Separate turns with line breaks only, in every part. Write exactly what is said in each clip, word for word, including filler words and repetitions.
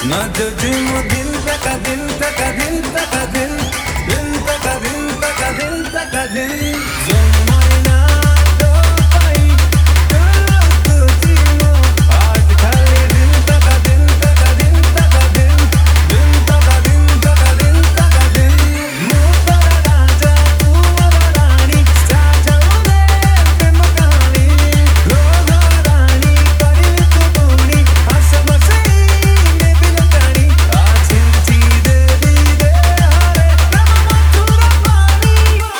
ना जुजुमो दिल तका दिल तका दिल तका दिल दिल तका दिल तका दिल तका दिल जुमोइना तो पाई तो तुझिमो आज खाली दिल तका दिल तका दिल तका दिल दिल तका दिल तका दिल तका दिल मुपरा राजा पुवरा रानी साजाउने प्रेम कहानी रोगा रानी करिल तू पूरी हस बसे ने बिलकानी आछिंची दे दी दे हारे प्रेम मथुरा पानी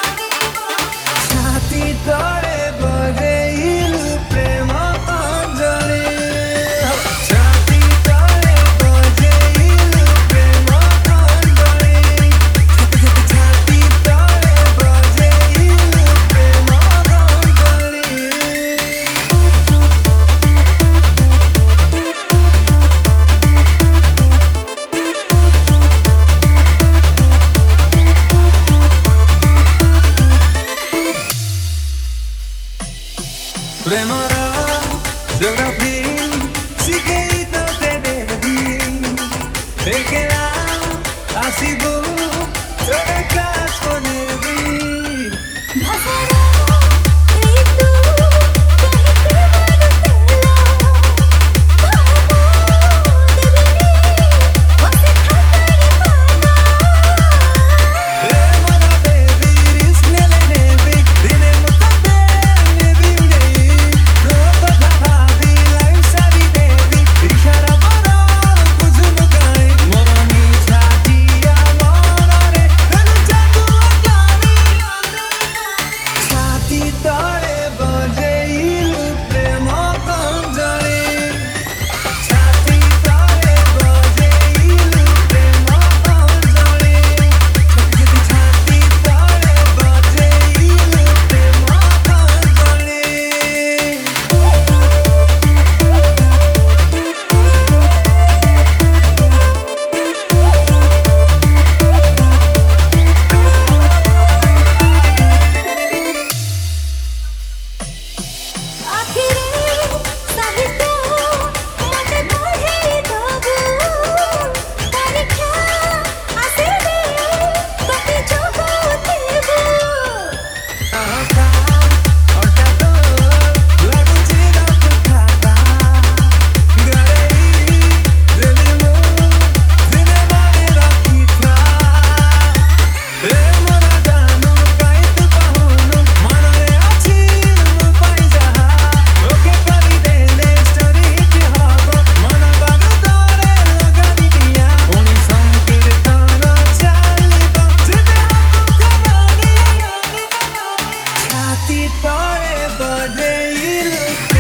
छाती तोड़े बजे इलु प्रेम अंजलि छाती तोड़े बजे इलु प्रेम अंजलि छाती तोड़े बजे इलु प्रेम Anjali Premara, geografia, seguito te devi, perché la asibu, dove casco nevi.
ভাষারা ঋতু কহিতে বারুতেলা ভাবো দেবিনী বসে খাতারে পানা
Premara devi, risnele nevi, dine mutate nevi nevi. Roto dhavi, life sari devi, ishara bora, kujhnu kai. Morani chatiya morare, dil jadu akani. छाती तोड़े बजे इलु प्रेम अंजलि छाती तोड़े बजे इलु प्रेम अंजलि छाती तोड़े बजे इलु प्रेम अंजलि
আখিরে সাহিত্য মতে গঢ়ি দবু পৰীক্ষা আসিলে কপি জগতিবু
आका हठात लाଗୁଛି ରଖ ଖାତା ଗରେଇ ଦେଲି ମୁଁ ଦିନେ ମାନେ ରଖିଥା ଏ ମୋର ଜାନୁ କାଇଁ ତୁ କହୁନୁ ମନରେ ଅଛି ମୋ ପାଇଁ ଯାହା ଓକେ କରିଦେଲେ ଷ୍ଟୋରି ହିଟ୍ ହବ ମନ ବାଗଦରେ ଲଗାଇ ଦିଆ ପୁଣି ସଂକୀର୍ତ୍ତନ ଚାଲିବ ଯେବେ ହବ କହାଣୀ ଛାତି ତଳେ ବଜେଇଲୁ